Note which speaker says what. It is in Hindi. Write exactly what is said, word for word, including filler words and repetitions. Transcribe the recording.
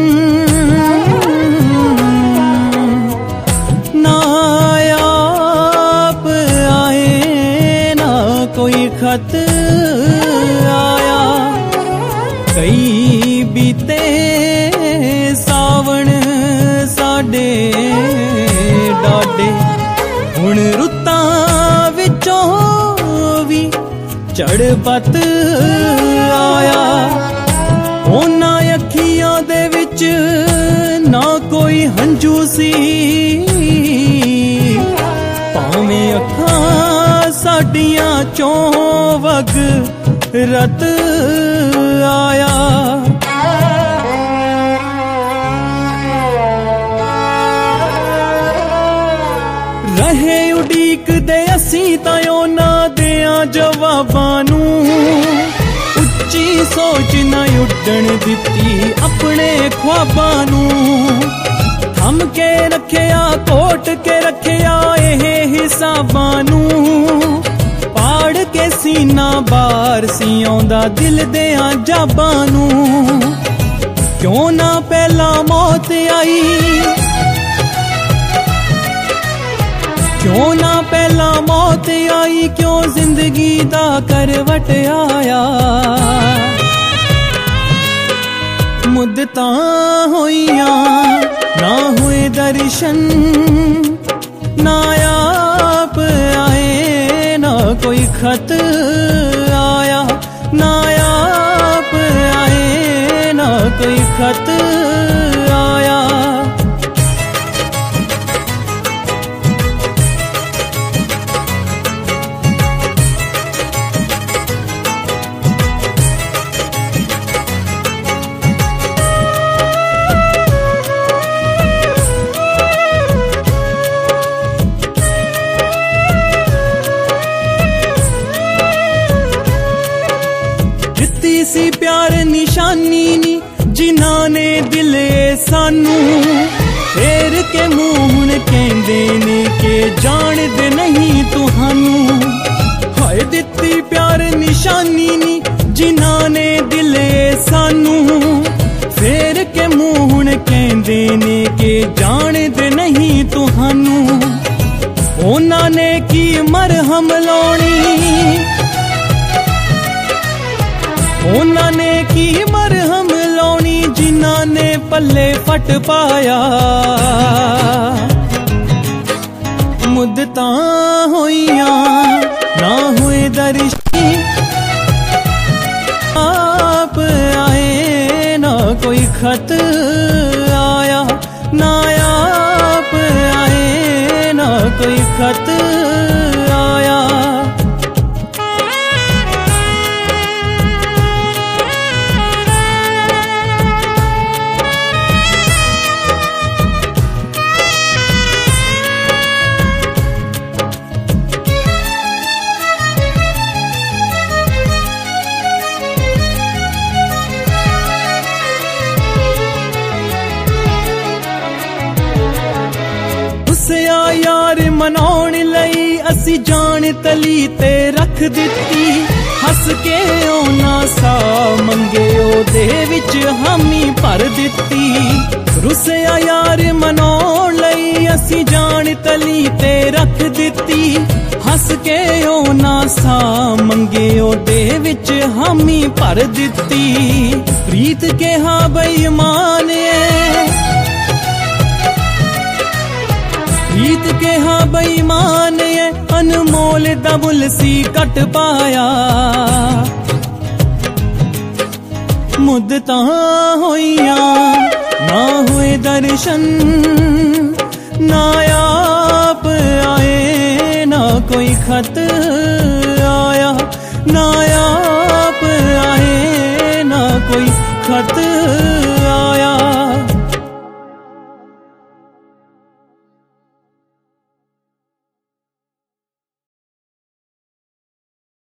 Speaker 1: ना आप आए ना कोई खत आया। कई बीते सावण साडे डाडे, हुण रुत्तां विचों भी चढ़पत आया। उन्हां अखियां दे विच ना कोई हंझू सी, भावें अखां साडियां चों वग रत आया। रहे उडीक दे असीं तां उन्हां देआं जवाबां नूं, उच्ची सोच ना उड्डण दित्ती अपने ख्वाबां नूं। थम के रखिया कोट के रखिया एह हिसाबां नूं, पाड़ के सीना बार सी आउंदा दिल देआं जाबां नूं। क्यों ना पहला मौत आई, क्यों ना पहला मौत आई, क्यों जिंदगी दा करवट आया। मुद्दतां होइयां ना हुए दर्शन, ना आप आए ना कोई खत आया। ना आप आए ना कोई खत आया। सी प्यार निशानी नी जिन्हां ने दिले सानू, फेर के मुंह कहंदे ने के जानदे नहीं तुहानू। हाय दित्ती प्यार निशानी नी जिन्हां ने दिले सानू, फेर के मुंह कहंदे ने के जानदे नहीं तुहानू। उन्हां ने की मरहम लाउणी, उन्हां ने की मरहम लाउणी, जिन्हां ने पल्ले फट पाया। मुद्दतां होइयां ना हुए दर्शन, आप आए ना कोई खत आया। ना आप आए ना कोई खत आया। रुसिया यार मनाउण लई असी जान तली ते रख दित्ती, हस के ओना सा मंगे ओदे विच हामी भर दित्ती। रुसिया यार मनाउण लई असी जान तली ते रख दित्ती, हस के ओना सा मंगे ओदे विच हामी भर दित्ती। प्रीत के हा बेईमान ऐ, प्रीत के हा बेईमान ऐ, अनमोल दा मुल सी कट पाया। मुद्दतां होइयां ना हुए दर्शन, ना आप आए ना कोई खत आया। ना आप आए ना कोई खत